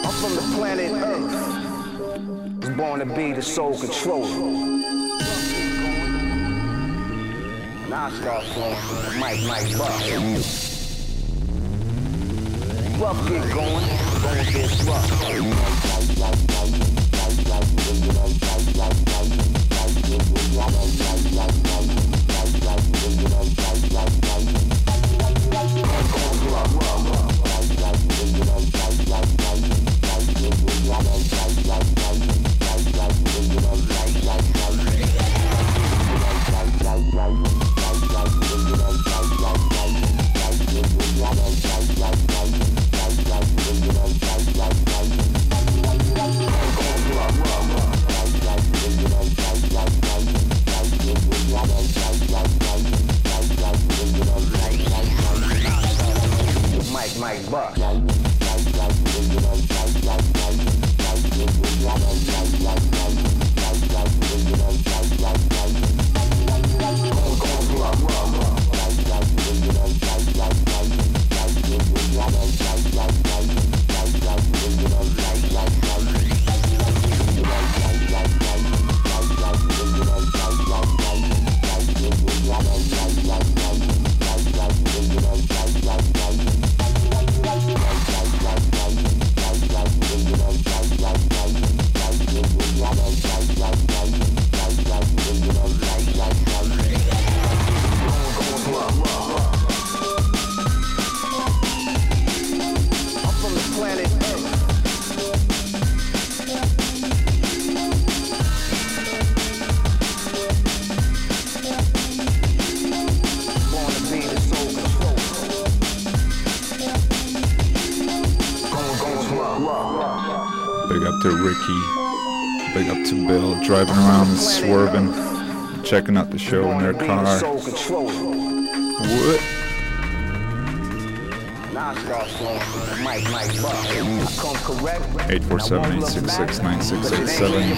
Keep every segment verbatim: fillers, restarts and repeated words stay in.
I'm from the planet Earth. Was born to be the soul controller. Now I start flowing. Mike, Mike, Buck. Rough get going, going get rough. Mike, Mike, Buck. Driving around and swerving, checking out the show in their car. What? eight four seven, eight six six, nine six eight seven.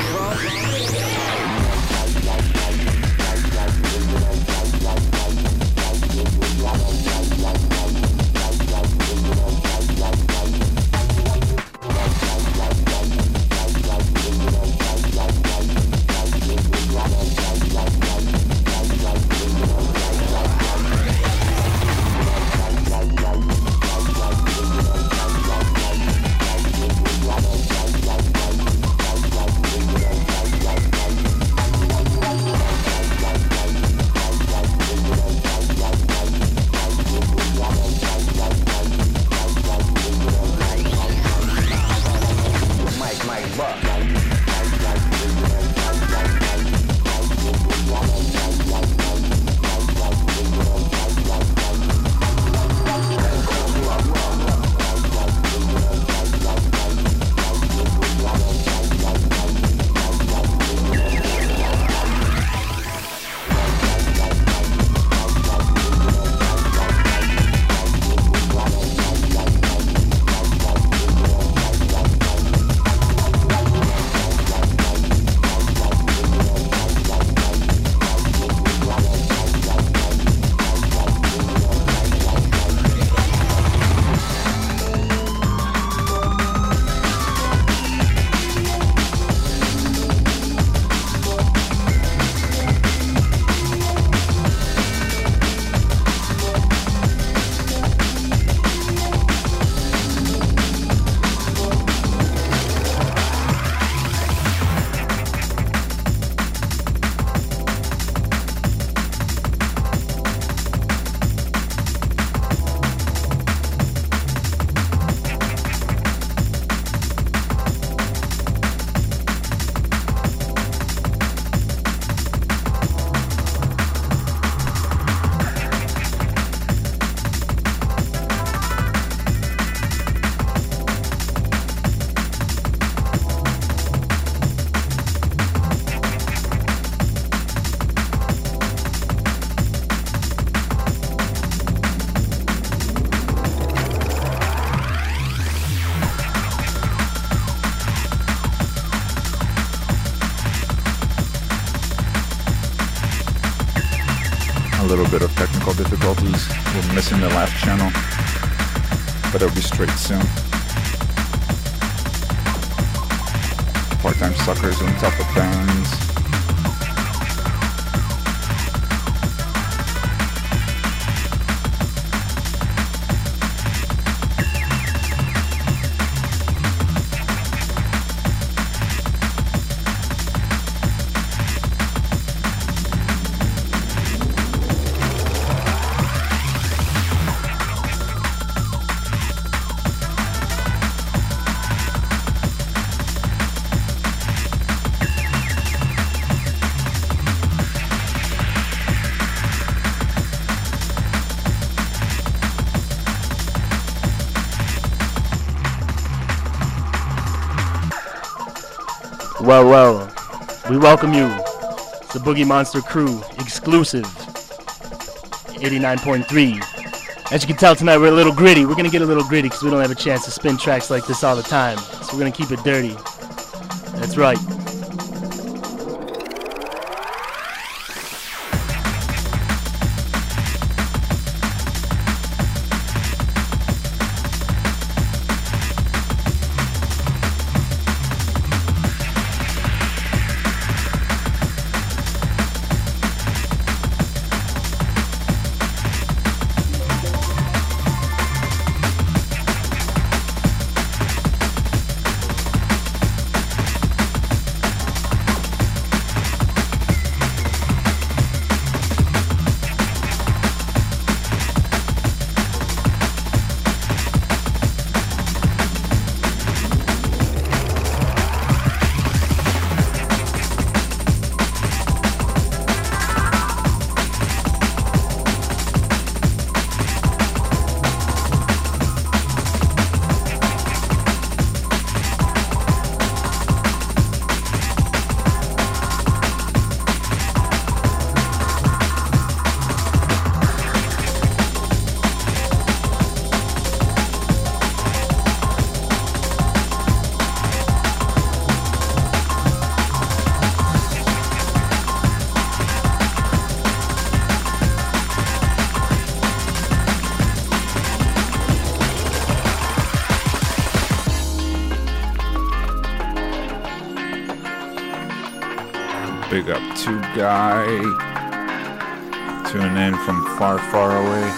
a little bit of technical difficulties. We're missing the last channel, but it'll be straight soon. suckers on top of bands. Well, well, we welcome you. It's the Boogie Monster Crew, exclusive, eighty-nine point three. As you can tell tonight, we're a little gritty. We're going to get a little gritty because we don't have a chance to spin tracks like this all the time. So we're going to keep it dirty. That's right. Big up to Guy, tuning in from far, far away.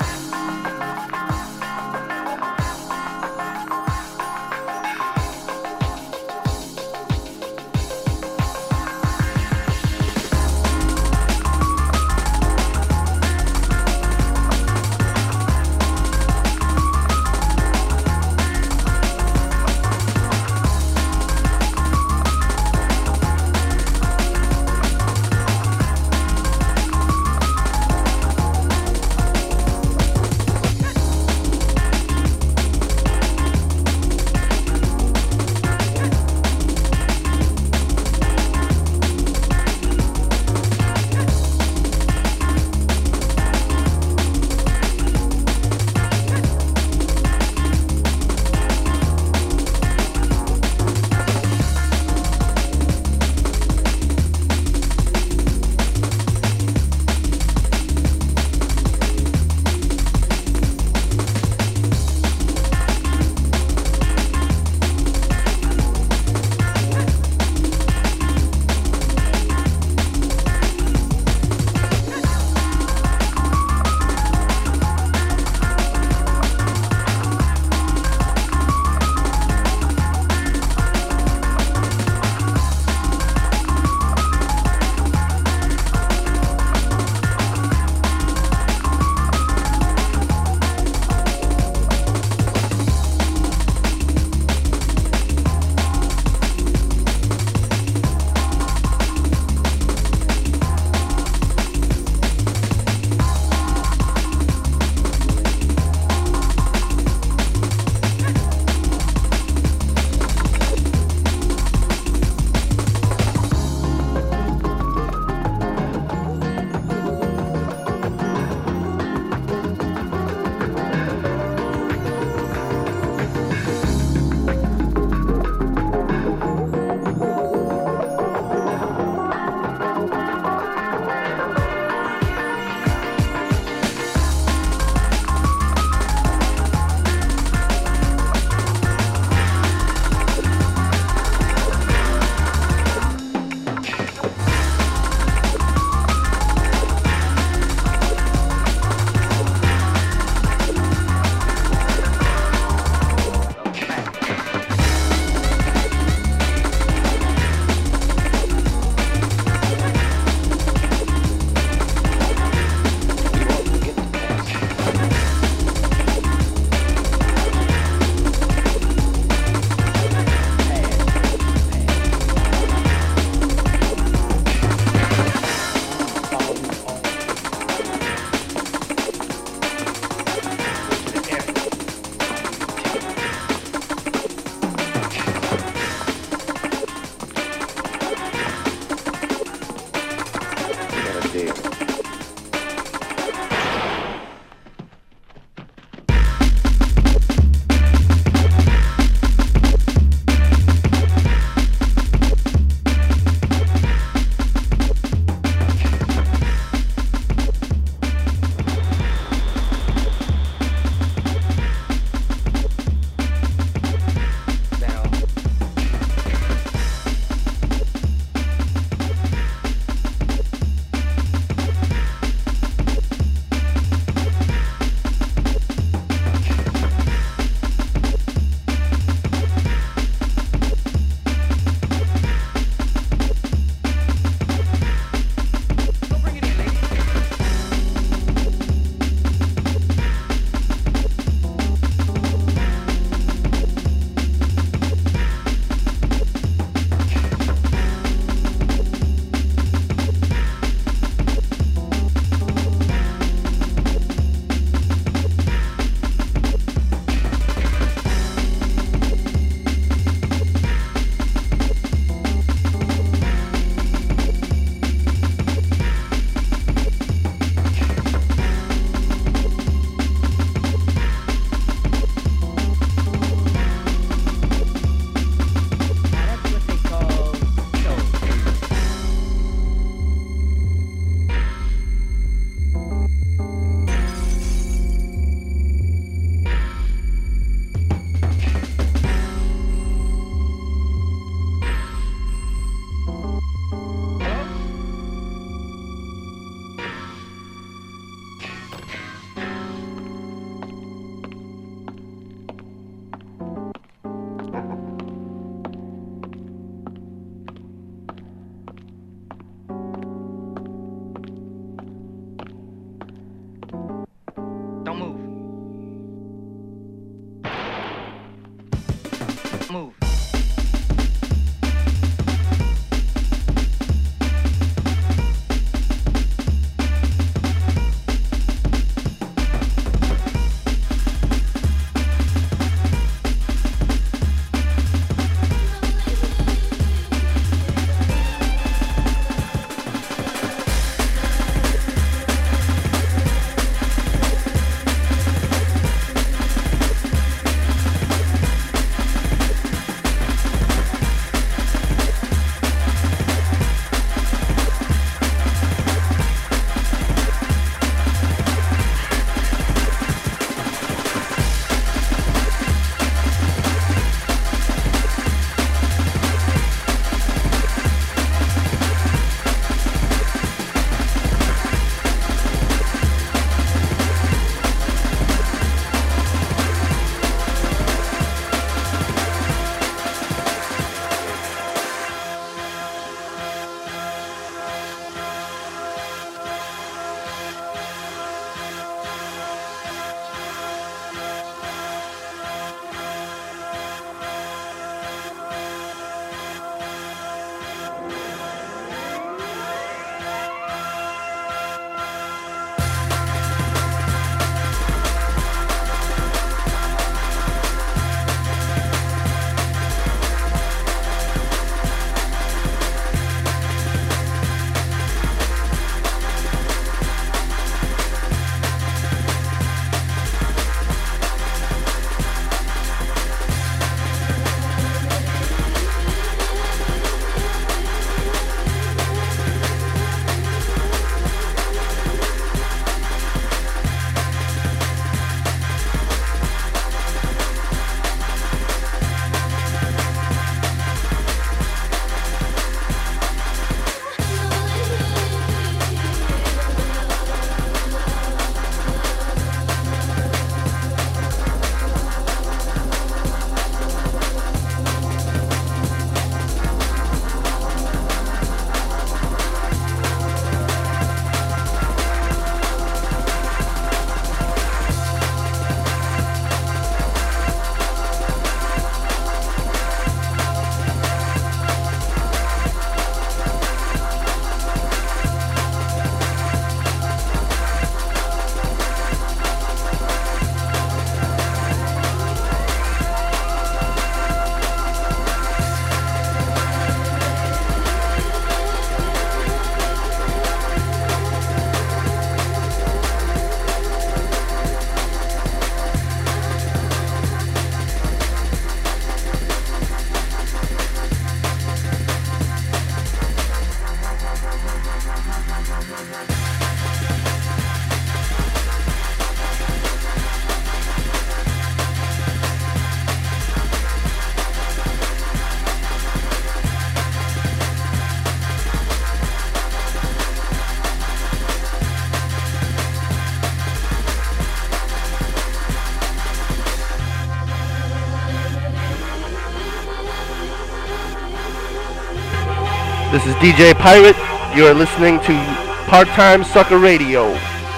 This is D J Pirate. You are listening to Part-Time Sucker Radio.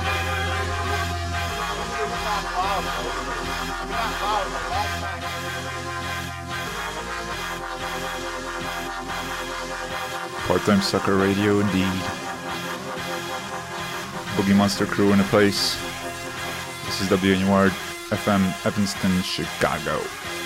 Part-Time Sucker Radio indeed. Boogie Monster crew in a place. This is W N U R F M Evanston, Chicago.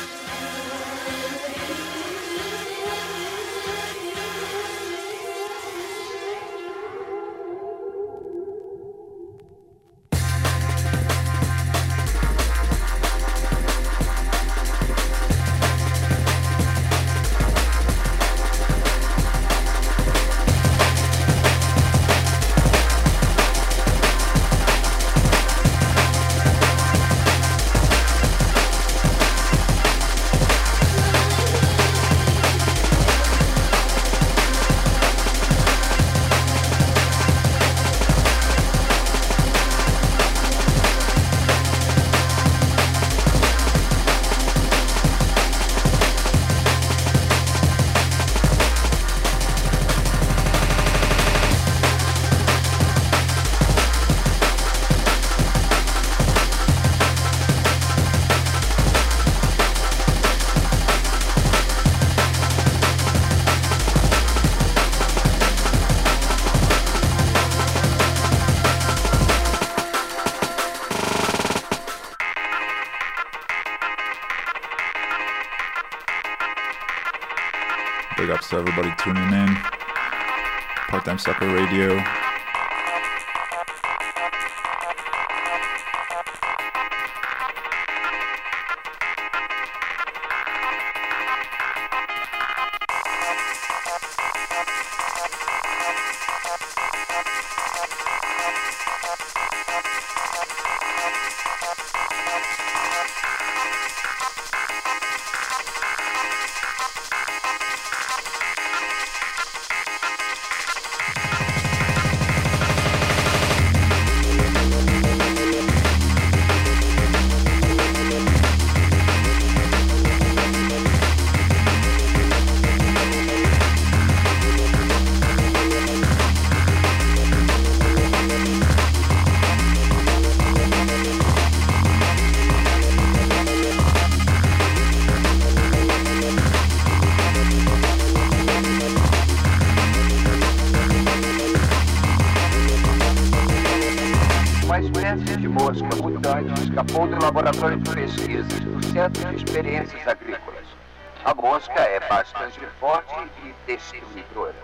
Big ups to everybody tuning in. Part-Time Sucker Radio. Escapou do laboratório de pesquisas do Centro de Experiências Agrícolas. A mosca é bastante forte e destruidora.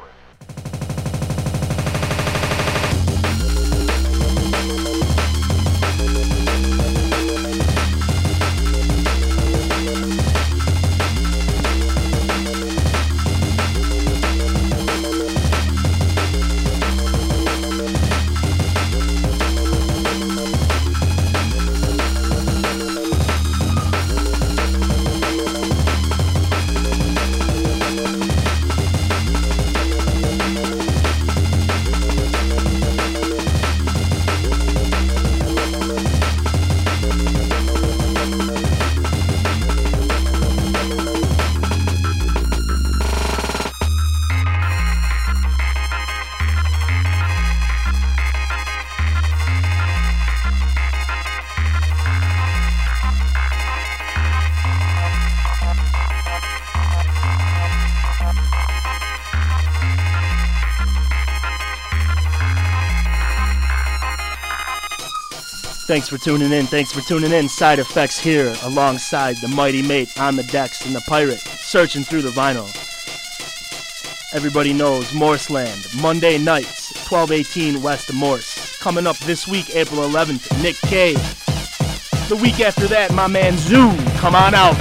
Thanks for tuning in, thanks for tuning in. Side Effects here, alongside the Mighty Mate on the decks and the Pirate, searching through the vinyl. Everybody knows Morseland, Monday nights, twelve eighteen West of Morse. Coming up this week, April eleventh, Nick Cave. The week after that, my man Zoo, come on out.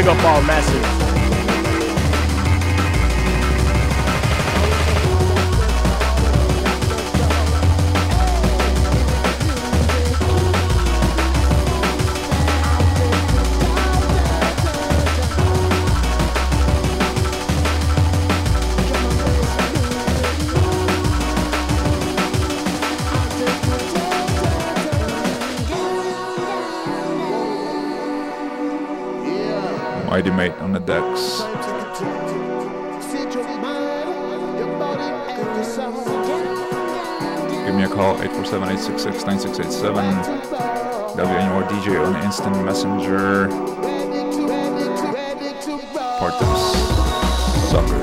Big up all massive. Mighty Mate on the decks. Give me a call, eight four seven, eight six six, nine six eight seven. W N U R D J on the instant messenger. Part-time suckers.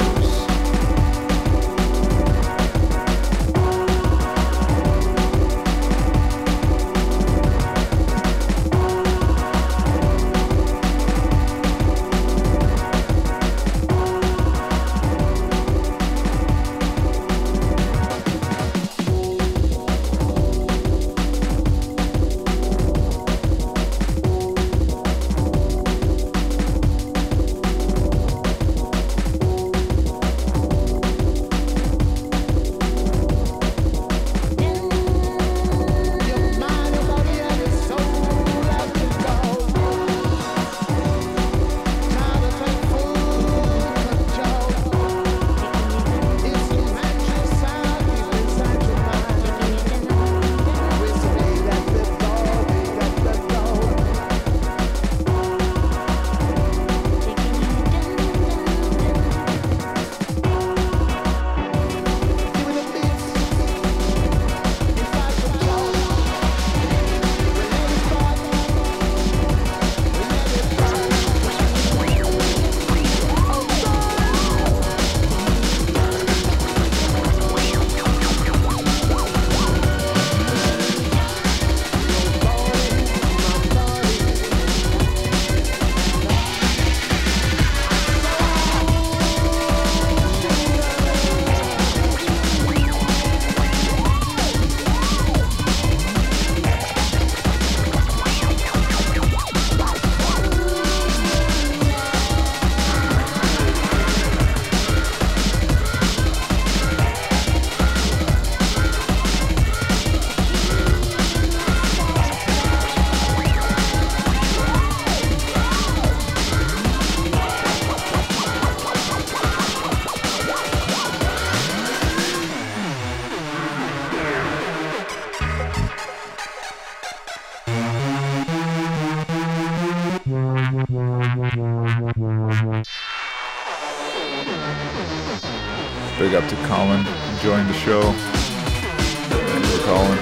Big up to Colin, enjoying the show. Thanks for calling.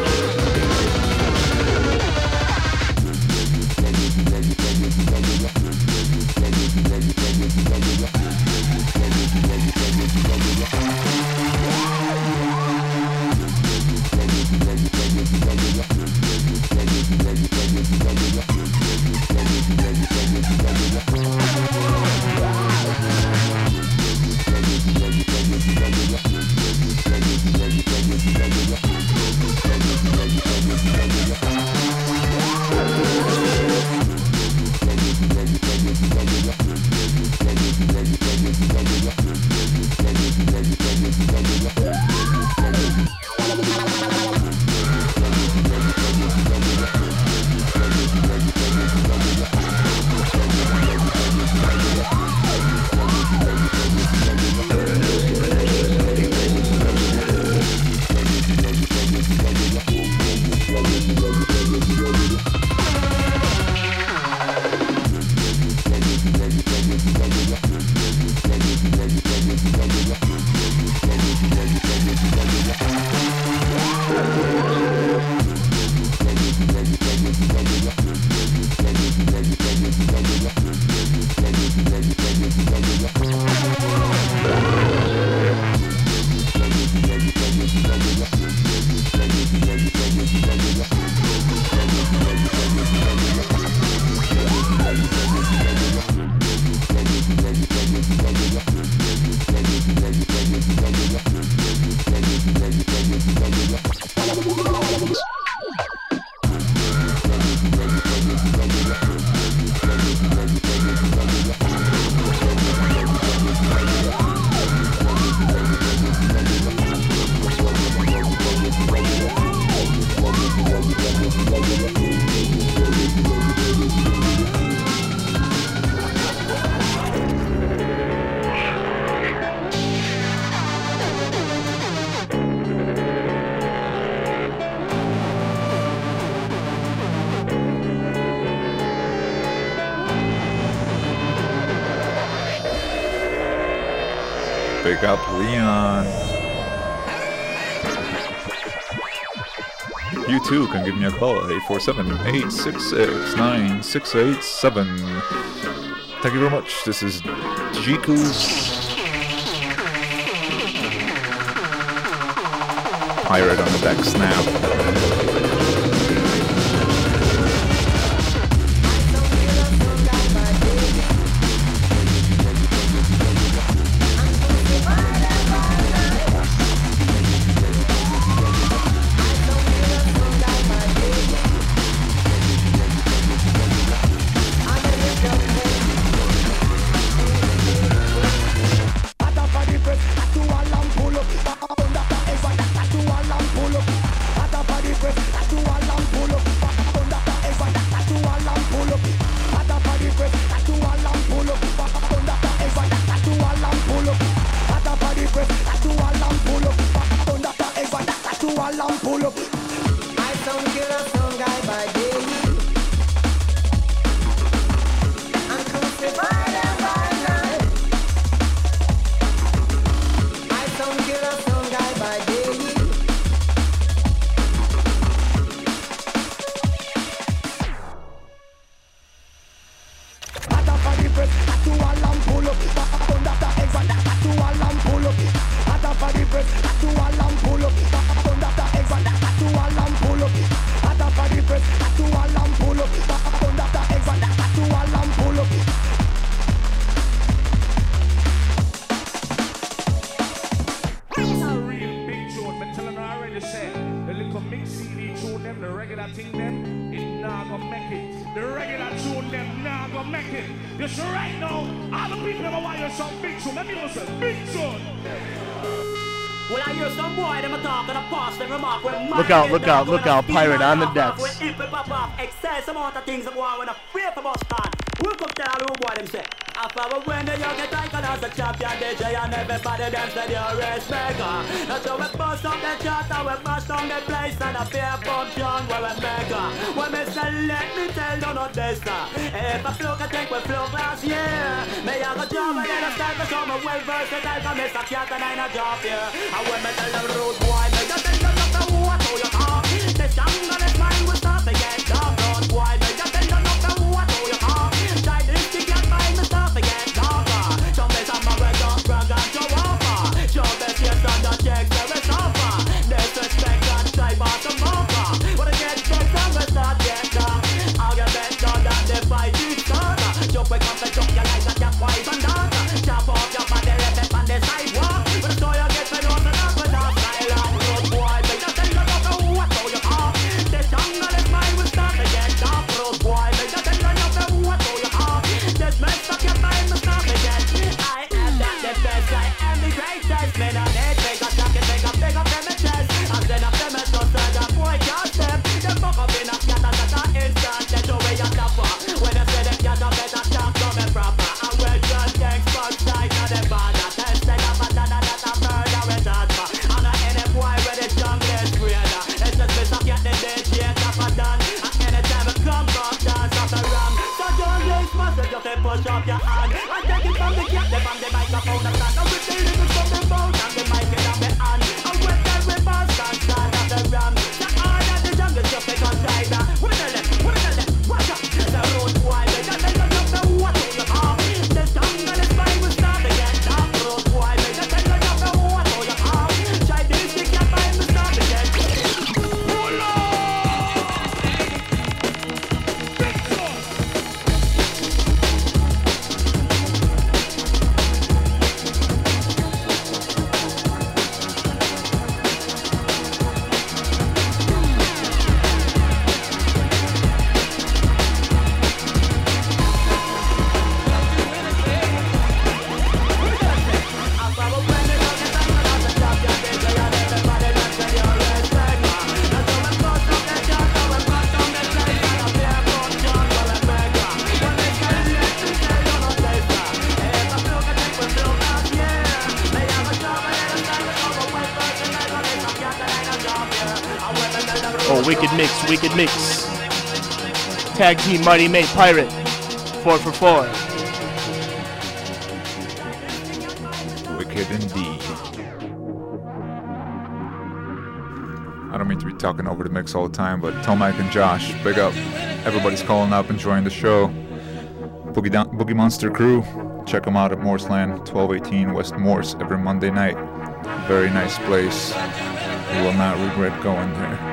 Big up Leon. You too can give me a call at eight four seven, eight six six, nine six eight seven. Thank you very much. This is Jiku's Pirate on the decks now. Look out, look out, look out, Pirate on the decks. Excess amount of things that go on when I free for bus stand. Welcome to all who boy them say. After when the young get icon as a champion D J and everybody them say they're a race maker. That's how we bust up the chart and we bust down the place and a fair pump young where we maker. When me say let me tell you not this sir. If I fluke I think we fluke last year. Me I go job and then I start to show me well versatile from Mister Cat and I not job here. And when me tell the road boy me just tell you not the what how you talk. This young and this mind will start to get dark. Road boy me just tell you not the what how you talk. Try this to get mind me start to get darker. Some days I'm a red dog brag and show offer. Show best yes and the checks there is offer. Disrespect and type out the marker. When I get checked and we start get dark. I'll get better than the fight is starter. Jump wake up and jump you like a cat wife and daughter. Chop off your body left it on the sidewalk. When the story gets fed on the dance with our silent. Road boy they just tell you not the what how you talk. This jungle is mine will start to get dark. Road boy they just tell you not the what how you talk. This mess up your mind will start to get. I am that the best I am the greatest. Man on it make a jacket make a big up them chest. And then up them just say that boy can't step. Them fuck up in a cat and that's an instant. That's the way you suffer. When I say them cat a better stop coming proper. And when just thanks for sight of the bother. Tested up and done and that's a murder with asthma. And I any boy where the jungle is greater. It's just Mister Cat the D J up and done. And anytime I come from dance off the ram. So don't lose muscle just to push up your hand. And take it from the cat them from the microphone and stand. And with the lyrics from the phone and the mic in the hand. And with the reverse and stand off the ram. The art of the jungle just take a rider. What tell them? What tell them? Watch out! The road boy they just tell you not the what how you talk. The jungle is mine will start to get dark. Road boy they just tell you not the what how you talk. Try this to get mine will start to get. Oh, wicked mix, wicked mix. Tag team Mighty Mate Pirate. Four for four. Wicked indeed. I don't mean to be talking over the mix all the time, but Tomac and Josh, big up. Everybody's calling up, enjoying the show. Boogie, Down, Boogie Monster Crew, check them out at Morseland, twelve eighteen West Morse, every Monday night. Very nice place. You will not regret going there.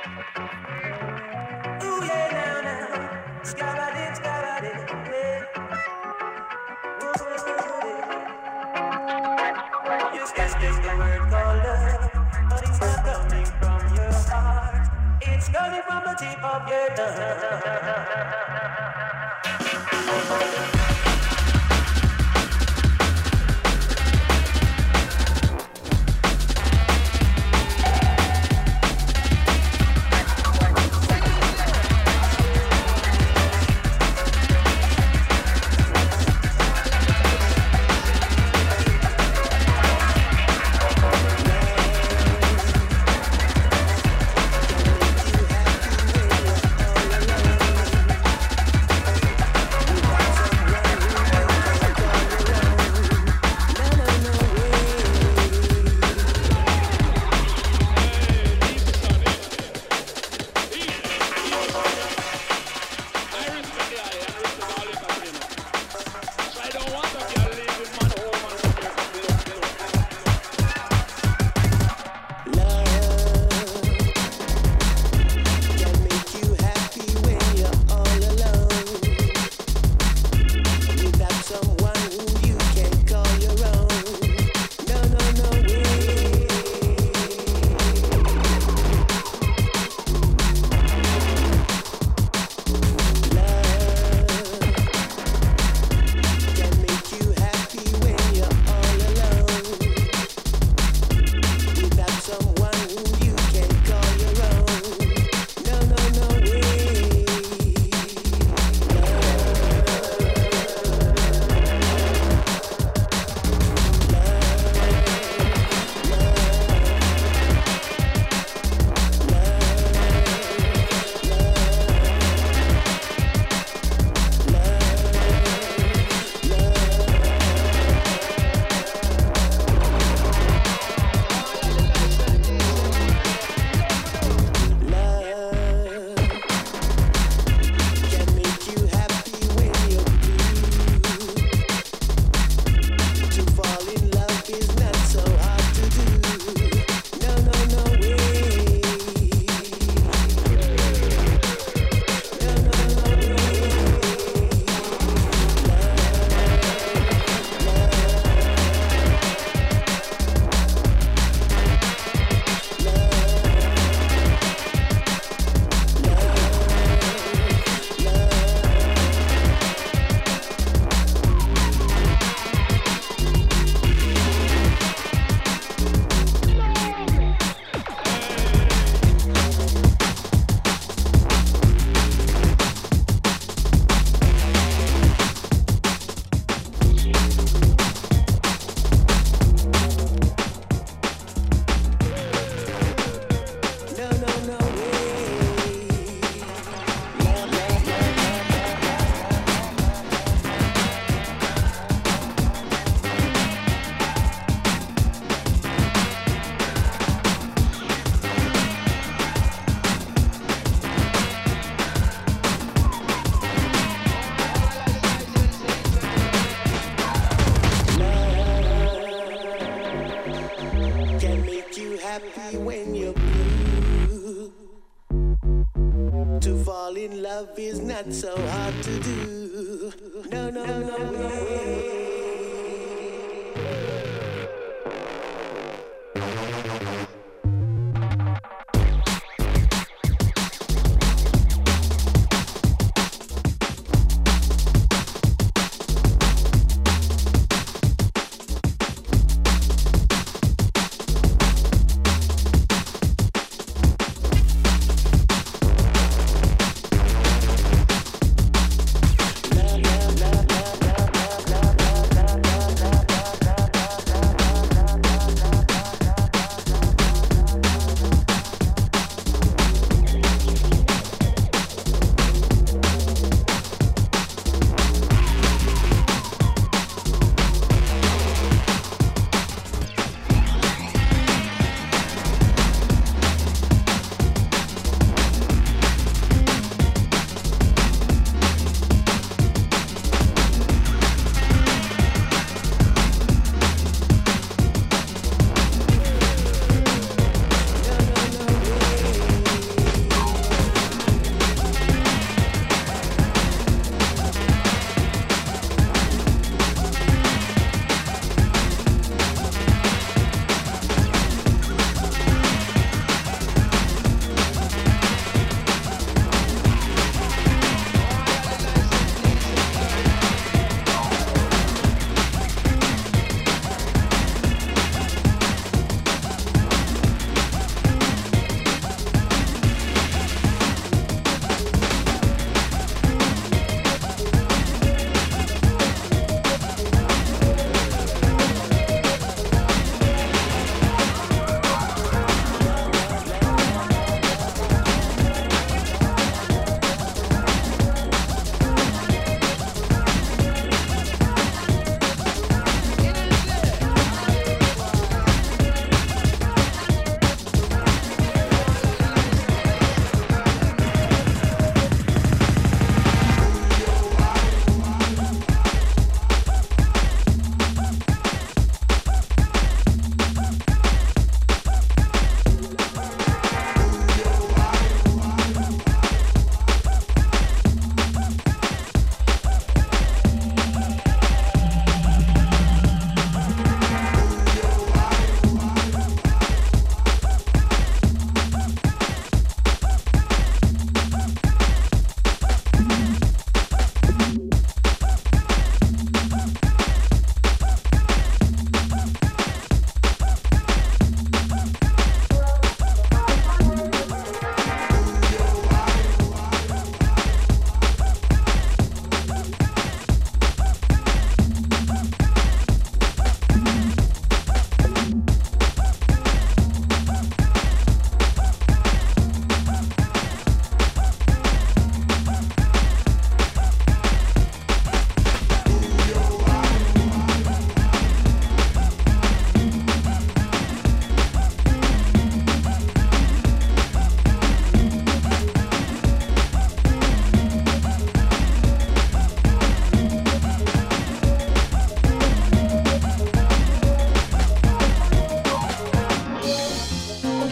love is not so hard to do. No, no, no, no way. Love, love, love, love, love, love.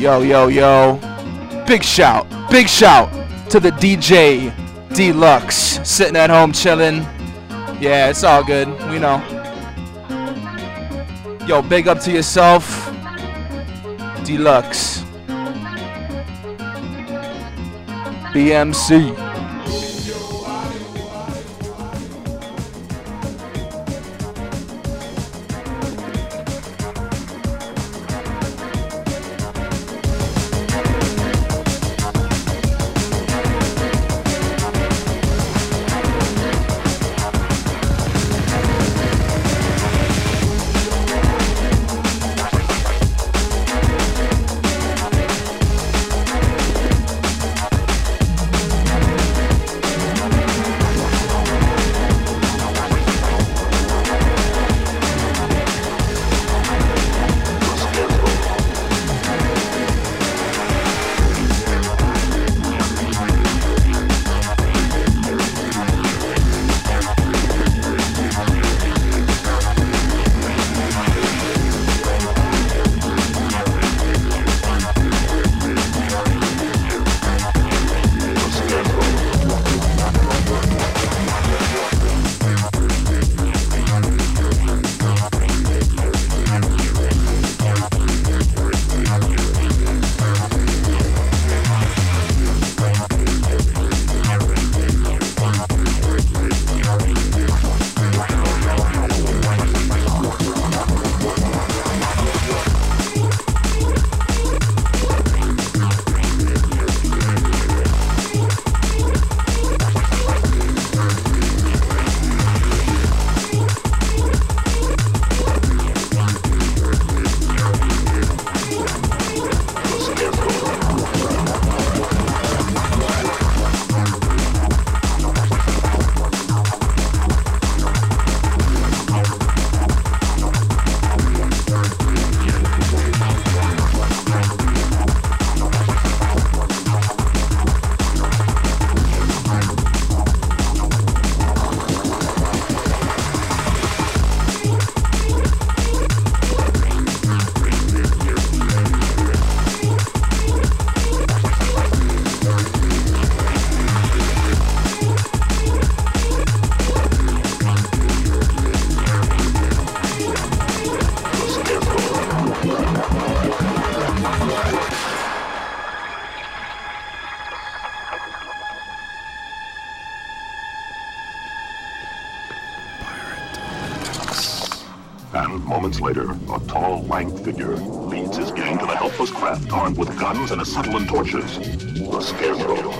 Yo, yo, yo. Big shout, big shout to the D J Deluxe. Sitting at home chilling. Yeah, it's all good. We know. Yo, big up to yourself. Deluxe. B M C. And moments later, a tall, lank figure leads his gang to the helpless craft armed with guns and acetylene torches. The Scarecrow.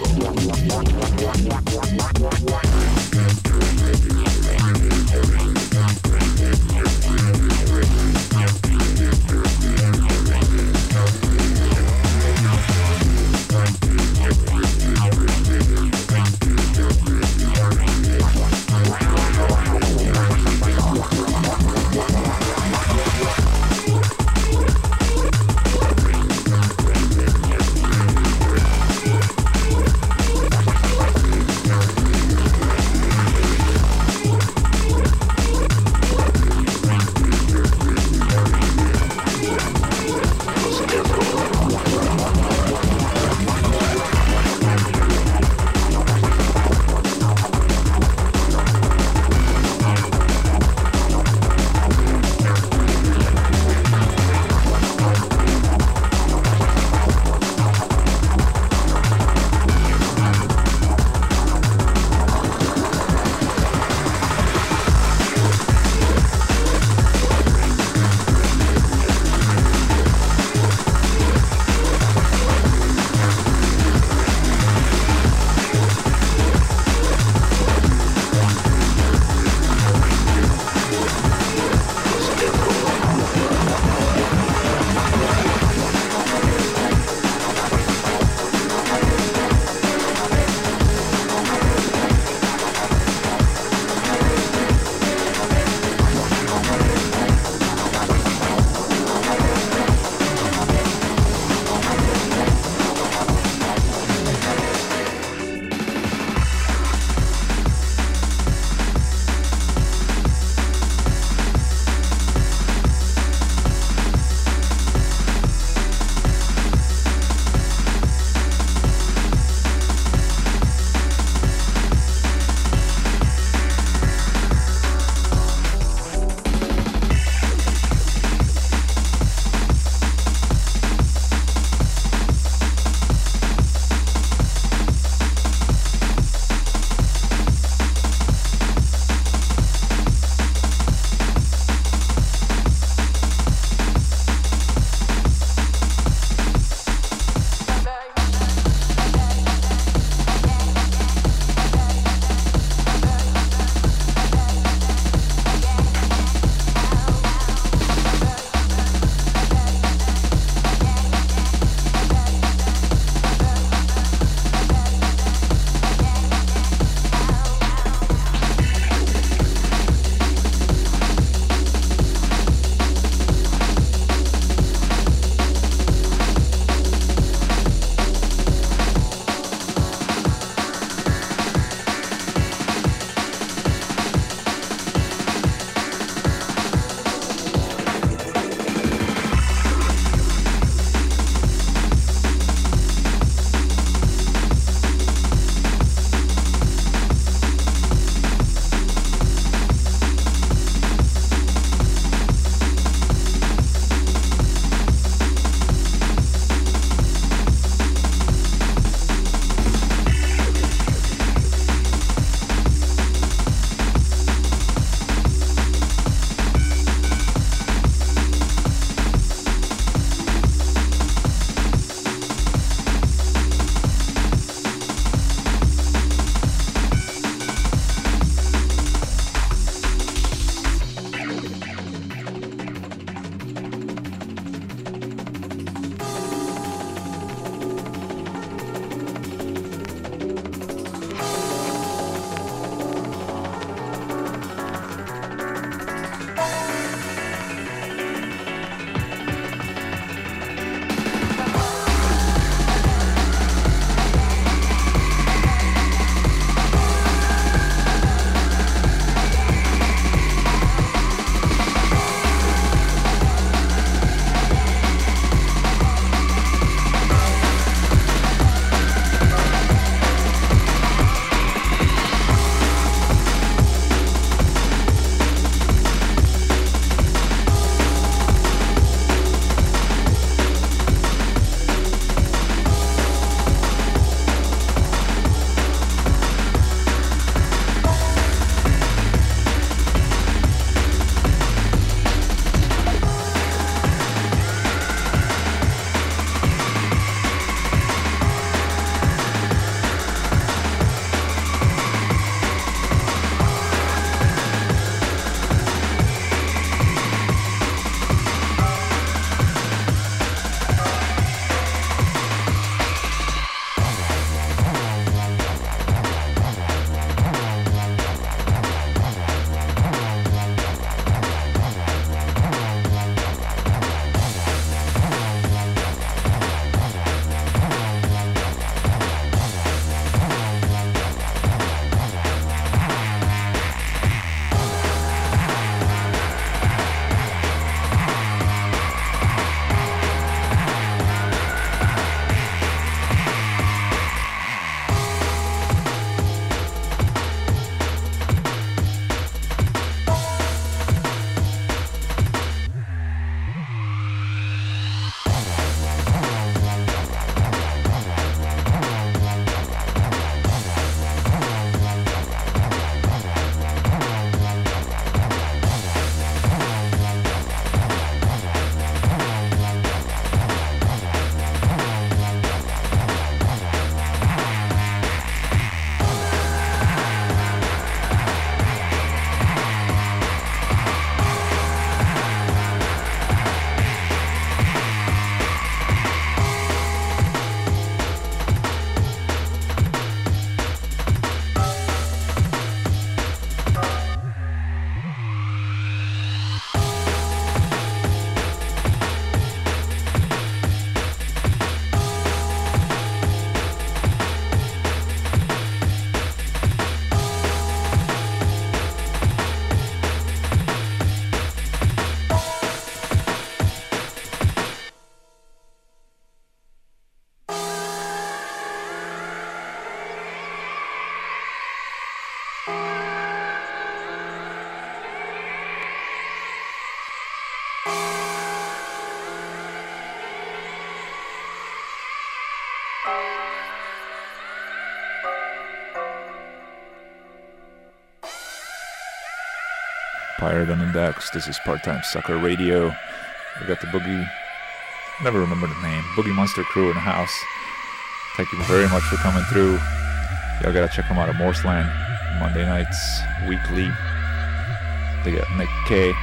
Higher Than Index. This is Part-Time Sucker Radio. We got the Boogie, never remember the name, Boogie Monster crew in the house. Thank you very much for coming through. Y'all gotta check them out at Morseland, Monday nights, weekly. They got Nick K.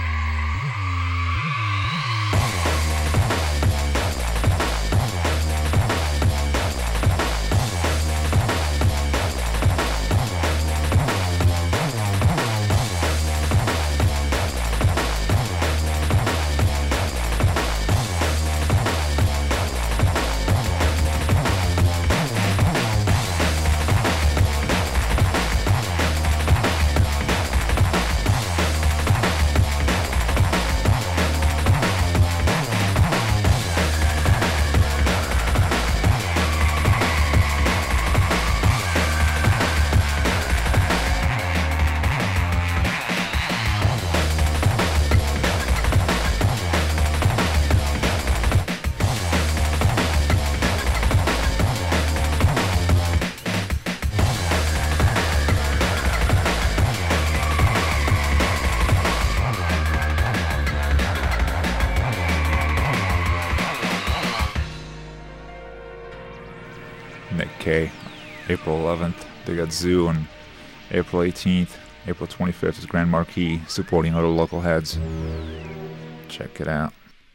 April eleventh, they got Zoo on April eighteenth. April twenty-fifth is Grand Marquis, supporting other local heads. Check it out.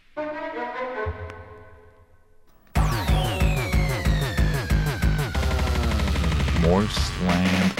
Morseland.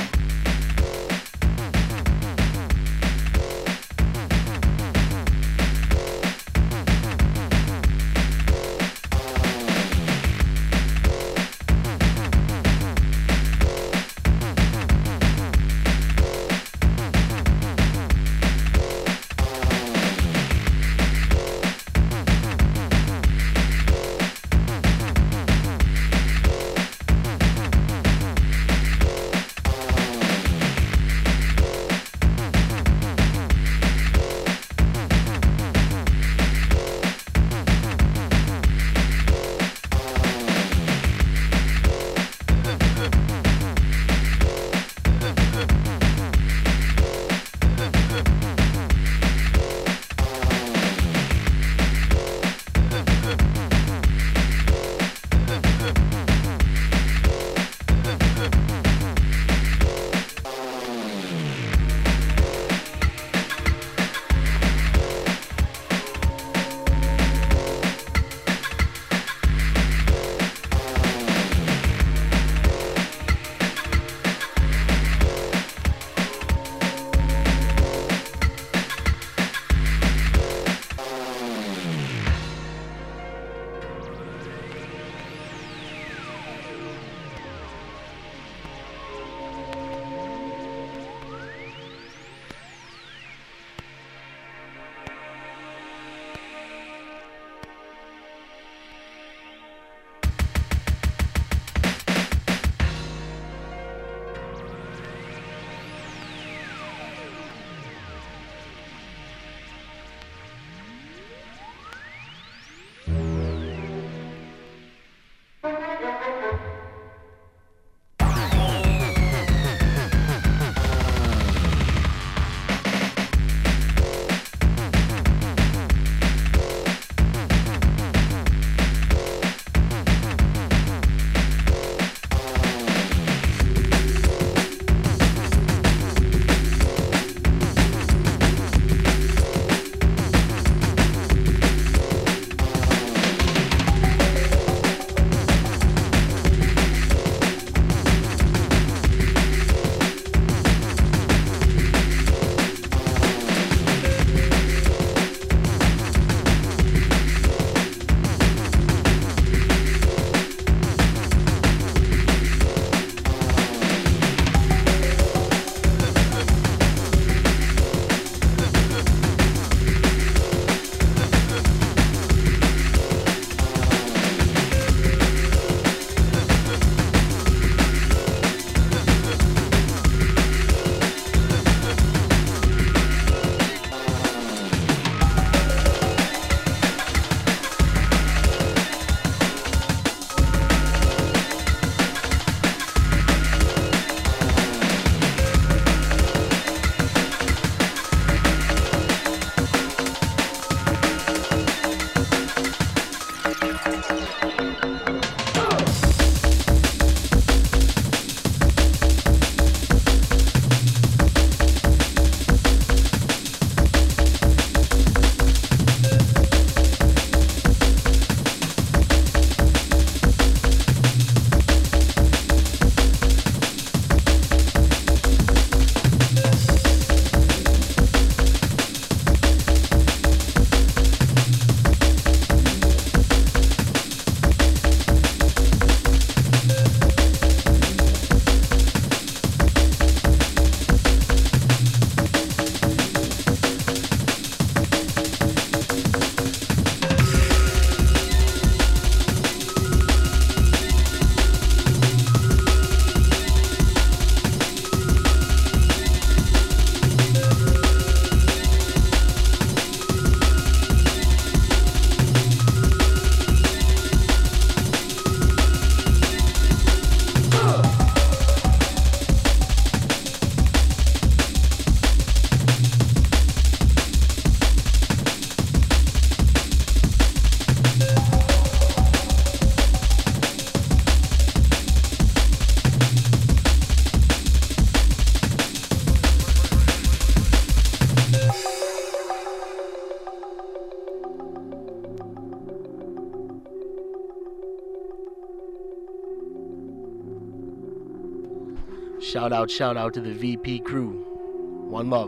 Shout out, shout out to the V P crew. One love.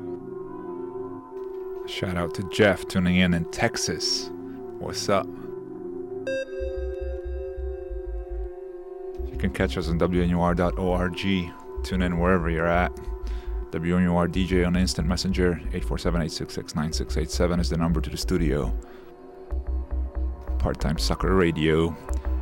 Shout out to Jeff tuning in in Texas. What's up? You can catch us on W N U R dot org. Tune in wherever you're at. W N U R D J on Instant Messenger. eight four seven, eight six six, nine six eight seven is the number to the studio. Part-Time Sucker Radio.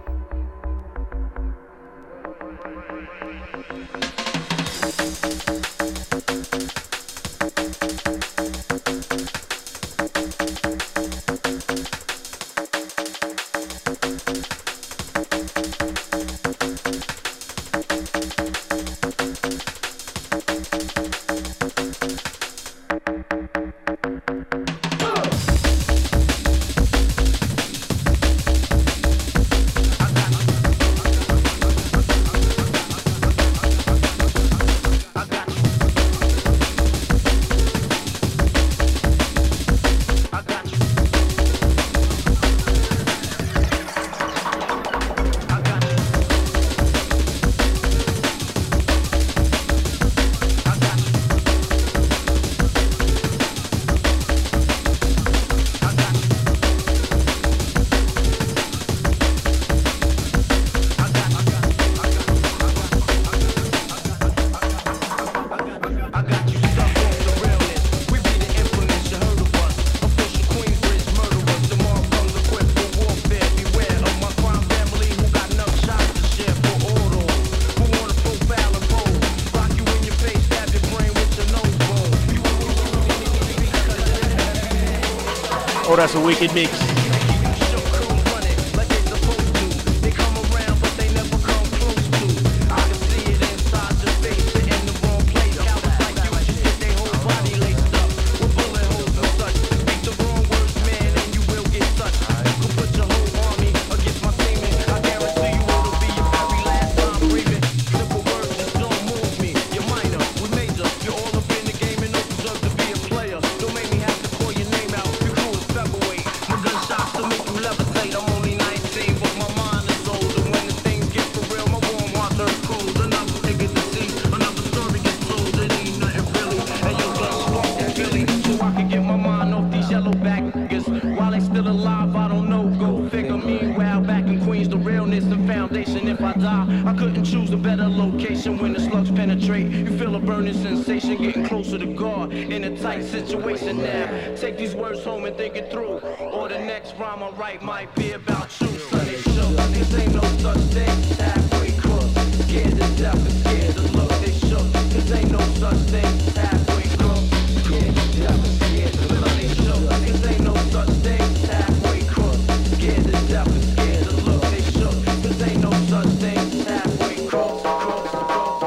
Oh, that's a wicked mix. Situation now. Take these words home and think it through. Or the next rhyme I write might be about you. Sunday show, this ain't no such thing. Halfway cross, scared to death and scared to look. They shook, this ain't no such thing. Halfway cross, scared to death and scared to look. They shook, this ain't no such thing. Halfway cross, scared to death and scared to look. They shook, this ain't no such thing. Halfway cross, cross, cross.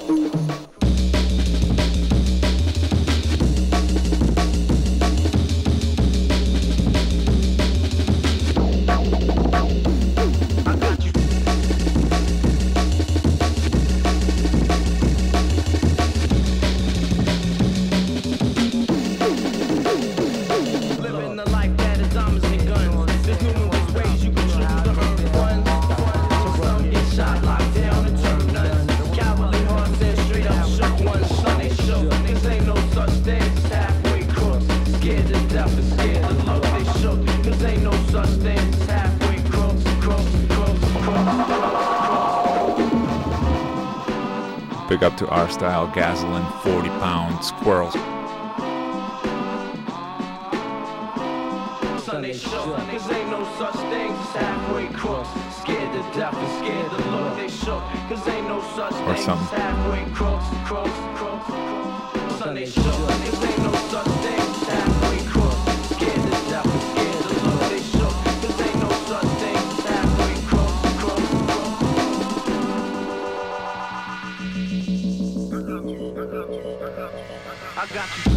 Big up to our style gasoline forty pound squirrels. Sunday show, cause ain't no such thing as halfway crooks. Scared to death and scared to look. They shook, cause ain't no such thing as halfway crooks, crooks, crooks, crooks. Sunday show, cause ain't no such thing as halfway crooks. Scared to death and scared to look. They shook, cause ain't no such thing as halfway crooks, crooks, crooks. I got you.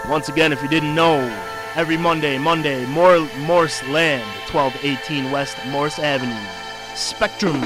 Once again, if you didn't know, every Monday, Monday, Mor- Morse Land, twelve eighteen West Morse Avenue, Spectrum.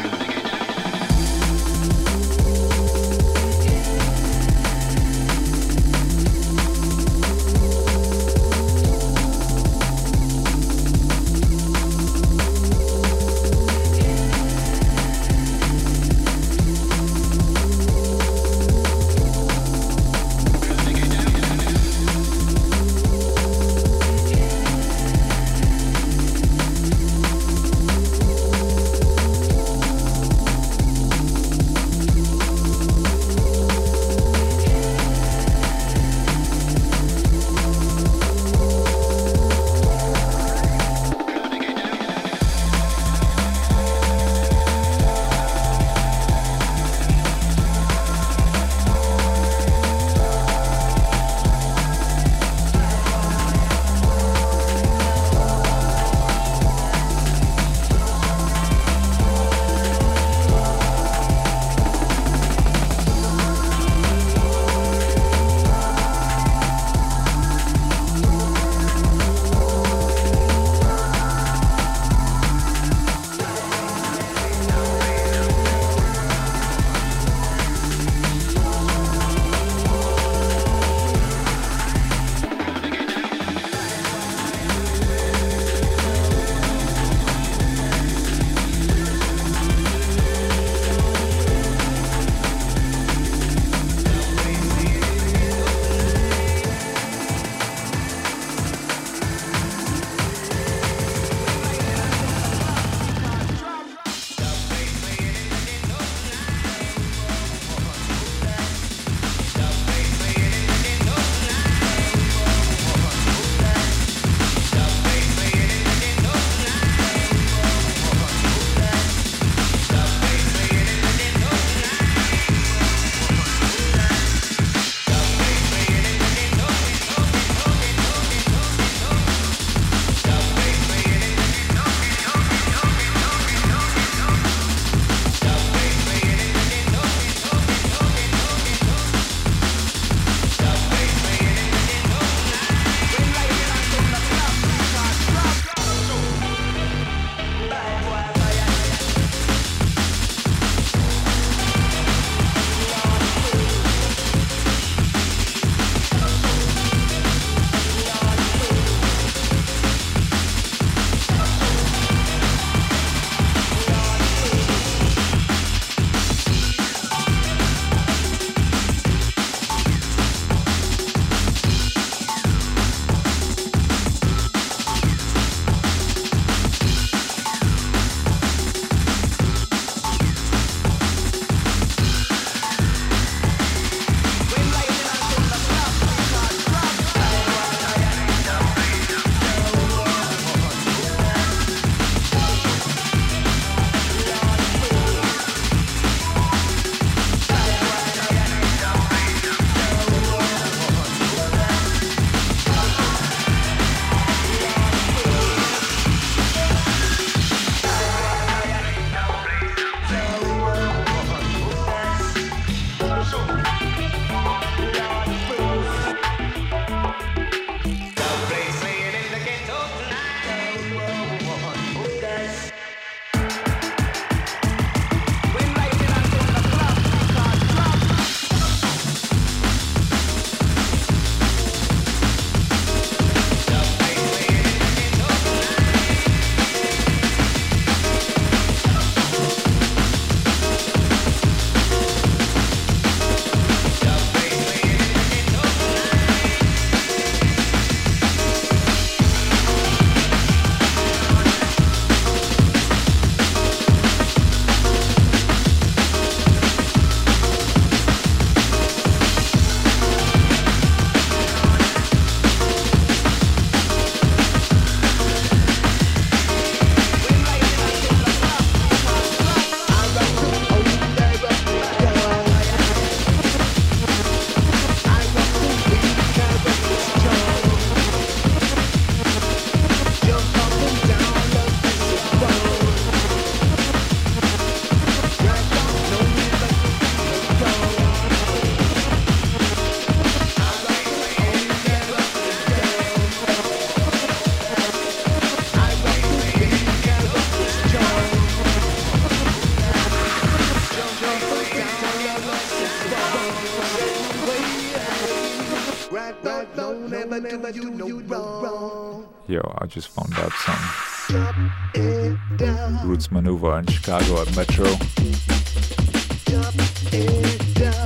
Right, right, no, never, never do you no wrong. Yo, I just found out some Drop it down. Roots Maneuver in Chicago at Metro. Drop it down.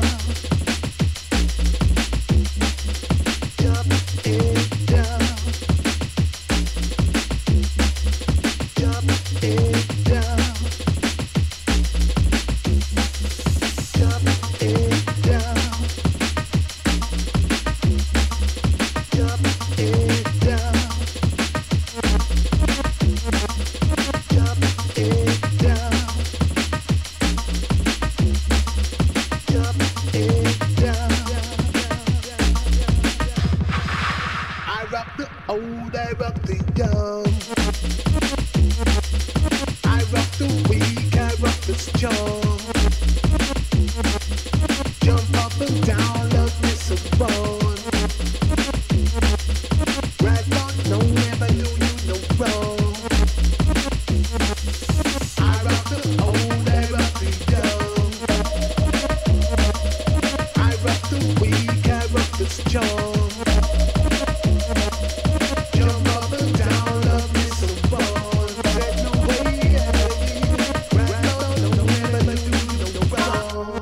Drop it down. Drop it down. Drop it down. Drop it down. Drop it down. Drop it down. I rock the old, I rock the young. I rock the weak, I rock the strong. Jump up and down, love this a bone. Right on, no, never do you no wrong. I rock the old, I rock the young. I rock the weak, I rock the strong. Jump up and down, love this a bone. There's no way, right on, no, never do you no wrong.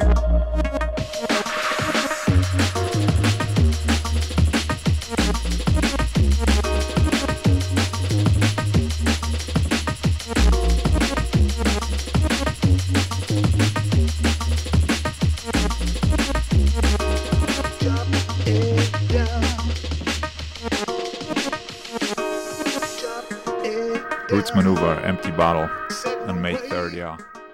Drop it down. Drop it Roots Maneuver, Empty Bottle on May third, yeah.